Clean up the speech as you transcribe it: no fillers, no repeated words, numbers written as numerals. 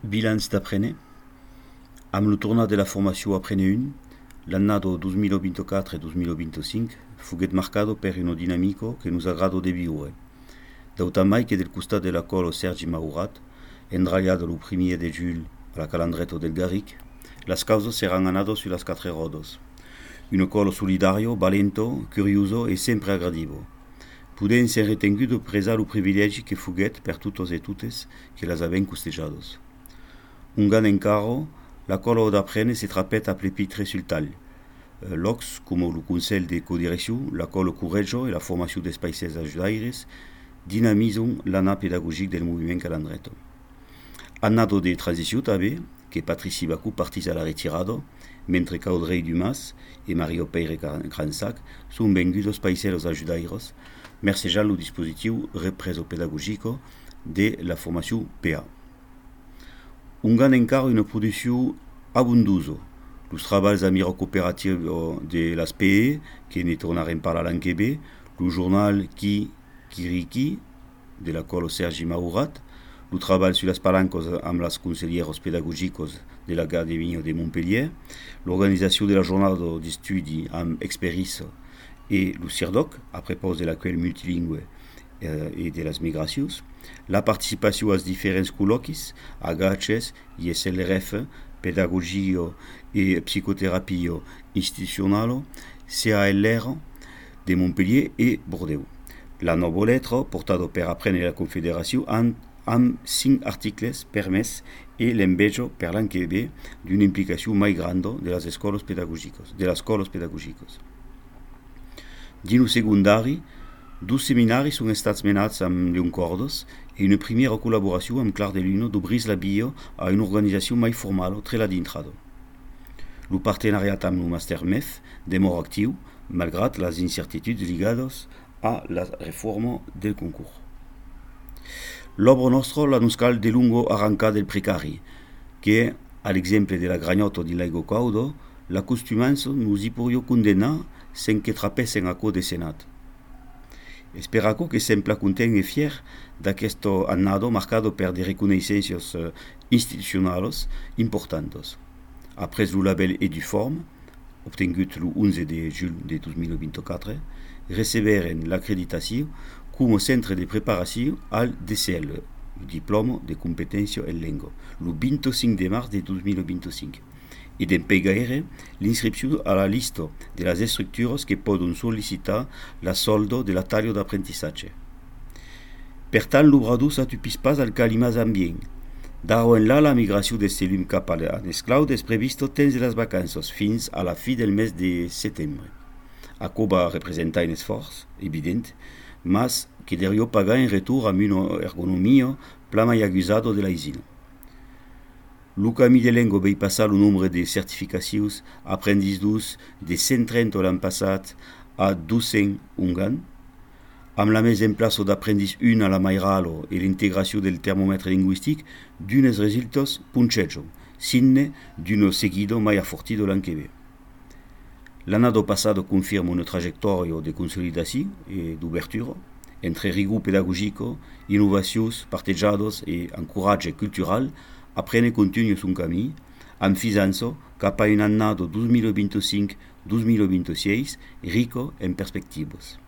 Bilanç d'après amb lo tornat de la formació Aprene 1, l'annado 2024 e 2025 fuguet marcado per uno dinamico che nos agrado de viure. Dautamai che del costat de la colo Sergi Maurat, endragliado lo 1er de juil a la calandreto del Garric, las causas serán ganado su las quatre rodos. Un colo solidario, valento, curioso e sempre agradivo. Puden ser retengudo presa lo privilegi che fuguet per tutos e tutes que las aven costejados. Un gan encaro, la colo d'Aprene se trapet a plepitre sul tall. L'Ox, como lo Consell de Codirecció, la colo Correggio e la formació des païses ajudaires dinamizan l'anà pedagogic del moviment calandreto. Annado de transició també, que Patrici Bacú partís a la retirado, mentre qu'Audrey Dumas e Mario Peire Gransac són vengudos païseros ajudaires, mercejant lo dispositiu represo pedagogico de la formació PA. Un gan encara una producció abundosa. Los treballs amiro cooperativo de las PE, que ne tornarem parlar l'any que ve, lo jornal Kiriki, de la colo Sergi Maurat, lo treball sur las palancos amb las conselleros pedagogicos de l'Acadèmia de Montpellier, l'organització de la jornada d'estudi amb Experisso e lo CIRDOC, a propos de l'actuel multilingüe e de las migracions, la participació als diferents col·loquis, agaches i SLRF, pedagogia e psicoterapia institucional, CALR de Montpellier e Bordeaux. La nova letra, portada per Aprene la Confederació, amb 5 articles permès e l'envejo per l'any que ve d'una implicació mai grande de las escoles pedagogicos. Dins secundari, 2 seminaris són estats menats amb Leoncordos e una primera col·laboració amb Clar de Luna d'obrir la via a una organització mai formal tre la dintrado. Lo partenariat amb el Master MEF demora actiu, malgrat les incertituds lligades a la reforma del concurs. L'obra nostra la nos cal de lungo arrencar del precari, que, a l'exemple de la Gragnotto di Laigo Caudo, la costumança nos hi podria condenar sen que trapessen a de senat. Esperaco que sempre content e fier d'aquest annado marcado per de reconeixences institucionals importantes. Après lo label Eduform, obtingut lo 11 de juil de 2024, receberen l'acreditació como centre de preparació al DCL, el diploma de competència en llengua, lo 25 de març de 2025. I d'empegaire l'inscripció a la llista de les estructures que poden sol·licitar la solda de la talla d'aprendissatge. Per tant, l'obrador s'atupís pas al calimàs ambient. D'ara la migració de Selum cap a l'Esclau és prevista temps de les vacances fins a la fi del mes de setembre. Això va representar un esforç, evident, mas que devria pagar en retorn amb una ergonomia pla mai agusada de la isina. Lo camí de llengua vei passar el nombre de certificacions aprendidos de 130 l'any passat a 200 un gan, amb la mesa en plaça d'aprendis 1 a la Mairalo e l'integració del termòmetre lingüístic d'unes resultats punxejo, signe d'un seguido mai afortido l'any que ve. L'annado passado confirma una trajectòria de consolidació e d'obertura entre rigor pedagogico, innovacions partejades e encoratge cultural. Aprene continua son camí, amb fiança cap a un annado 2025-2026 rico en perspectives.